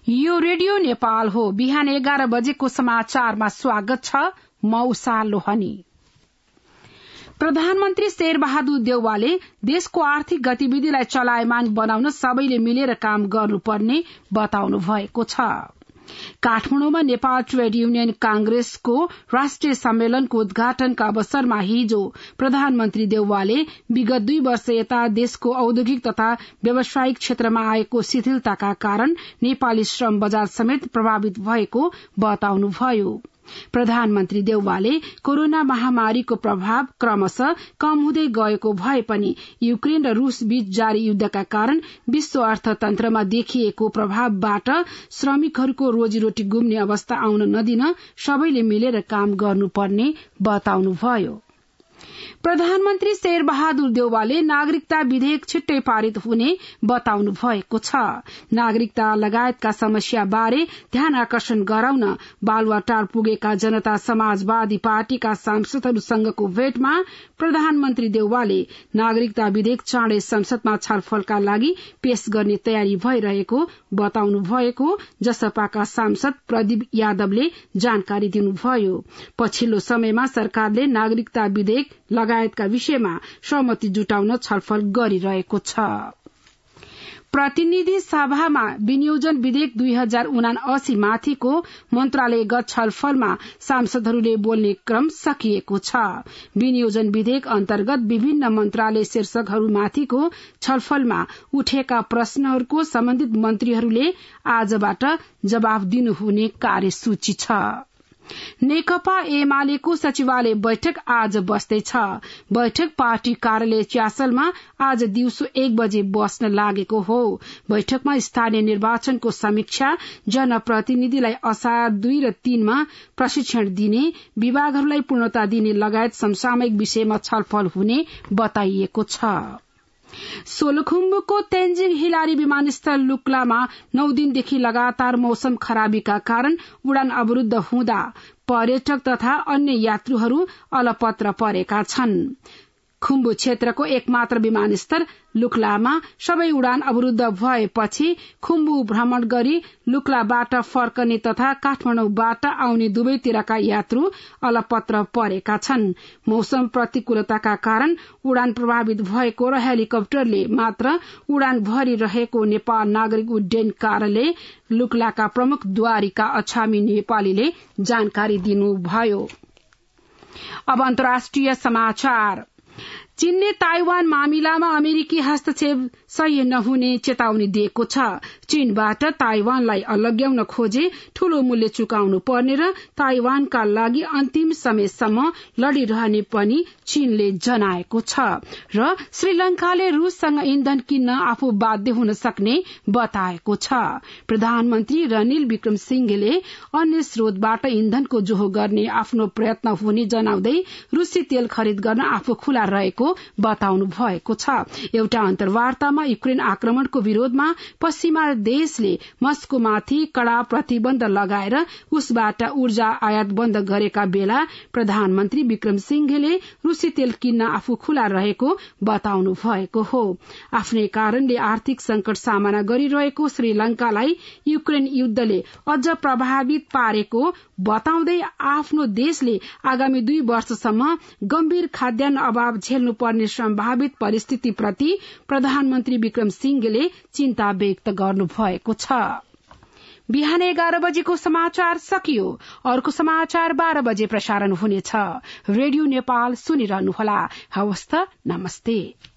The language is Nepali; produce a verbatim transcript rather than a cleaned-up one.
यो रेडियो नेपाल हो। बिहान एघार बजेको समाचारमा स्वागत छ। म उषा लोहनी। प्रधानमन्त्री शेरबहादुर देउवाले देशको आर्थिक गतिविधिलाई चलायमान बनाउन सबैले मिलेर काम गर्नुपर्ने बताउनु भएको छ। काठमाडौँमा नेपाल ट्रेड युनियन कांग्रेसको राष्ट्रिय सम्मेलनको उद्घाटनका अवसरमा हिजो प्रधानमन्त्री देउवाले विगत दुई वर्ष यता देशको औद्योगिक तथा व्यावसायिक क्षेत्रमा आएको शिथिलताका कारण नेपाली श्रम बजार समेत प्रभावित भएको बताउनुभयो। प्रधानमन्त्री देउवाले कोरोना महामारीको प्रभाव क्रमशः कम हुँदै गएको भए पनि युक्रेन र रूस बीच जारी युद्धका कारण विश्व अर्थतन्त्रमा देखिएको प्रभावबाट श्रमिकहरूको रोजीरोटी गुम्ने अवस्था आउन नदिन सबैले मिलेर काम गर्नुपर्ने बताउनुभयो। प्रधानमन्त्री शेरबहादुर देउवाले नागरिकता विधेयक छिट्टै पारित हुने बताउनु भएको छ। नागरिकता लगायतका समस्या बारे ध्यान आकर्षण गराउन बालुवाटार पुगेका जनता समाजवादी पार्टीका सांसदहरूसँगको भेटमा प्रधानमन्त्री देउवाले नागरिकता विधेयक चाँडै संसदमा छलफलका लागि पेश गर्ने तयारी भइरहेको बताउनु भएको जसपाका सांसद प्रदीप यादवले जानकारी दिनुभयो। पछिल्लो समयमा सरकारले नागरिकता विधेयक लगायतका विषयमा सहमति जुटाउन छलफल गरिरहेको छ। प्रतिनिधि सभामा विनियोजन विधेयक दुई हजार उनासी माथिको मन्त्रालयगत छलफलमा सांसदहरूले बोल्ने क्रम सकिएको छ। विनियोजन विधेयक अन्तर्गत विभिन्न मन्त्रालय शीर्षकहरूमाथिको छलफलमा उठेका प्रश्नहरूको सम्बन्धित मन्त्रीहरूले आजबाट जवाफ दिनुहुने कार्यसूची छ। नेकपा एमालेको सचिवालय बैठक आज बस्दैछ। बैठक पार्टी कार्यालय च्यासलमा आज दिउँसो एक बजे बस्न लागेको हो। बैठकमा स्थानीय निर्वाचनको समीक्षा, जनप्रतिनिधिलाई असार दुई र तीनमा प्रशिक्षण दिने, विभागहरूलाई पूर्णता दिने लगायत समसामयिक विषयमा छलफल हुने बताइएको छ। सोलुखुम्बुको तेन्जिङ हिलारी विमानस्थल लुक्लामा नौ दिनदेखि लगातार मौसम खराबीका कारण उडान अवरूद्ध हुँदा पर्यटक तथा अन्य यात्रुहरू अलपत्र परेका छन्। खुम्बु क्षेत्रको एकमात्र विमानस्थल लुक्लामा सबै उडान अवरूद्ध भएपछि खुम्बु भ्रमण गरी लुक्लाबाट फर्कने तथा काठमाडौँबाट आउने दुवैतिरका यात्रु अलपत्र परेका छन्। मौसम प्रतिकूलताका कारण उडान प्रभावित भएको र हेलिकप्टरले मात्र उडान भरिरहेको नेपाल नागरिक उड्डयन कार्यालय लुक्लाका प्रमुख द्वारिका अछामी नेपालीले जानकारी दिनुभयो। अब अन्तर्राष्ट्रिय समाचार। चीनले ताइवान मामिलामा अमेरिकी हस्तक्षेप सही नहुने चेतावनी दिएको छ। चीनबाट ताइवानलाई अलग्याउन खोजे ठूलो मूल्य चुकाउनु पर्ने र ताइवानका लागि अन्तिम समयसम्म लडिरहने पनि चीनले जनाएको छ र श्रीलंकाले रूससँग इन्धन किन्न आफू बाध्य हुन सक्ने बताएको छ। प्रधानमन्त्री रनिल विक्रमसिंघेले अन्य स्रोतबाट इन्धनको जोहो गर्ने आफ्नो प्रयत्न हुने जनाउँदै रूसी तेल खरिद गर्न आफू खुला रहेको बताउनु भएको छ। एउटा अन्तर्वार्तामा युक्रेन आक्रमणको विरोधमा पश्चिमा देशले मस्कोमाथि कड़ा प्रतिबन्ध लगाएर उसबाट ऊर्जा आयात बन्द गरेका बेला प्रधानमन्त्री विक्रमसिंघेले रूसी तेल किन्न आफू खुला रहेको बताउनु भएको हो। आफ्नै कारणले आर्थिक संकट सामना गरिरहेको श्रीलंकालाई युक्रेन युद्धले अझ प्रभावित पारेको बताउँदै आफ्नो देशले आगामी दुई वर्षसम्म गम्भीर खाद्यान्न अभाव झेल्नु पर्ने सम्भावित परिस्थितिप्रति प्रधानमन्त्री विक्रमसिंघेले चिन्ता व्यक्त गर्नुभएको छ। बिहान एघार बजेको समाचार सकियो। अर्को समाचार बाह्र बजे प्रसारण हुनेछ। रेडियो नेपाल सुनिरहनुहोला। हवस् त, नमस्ते।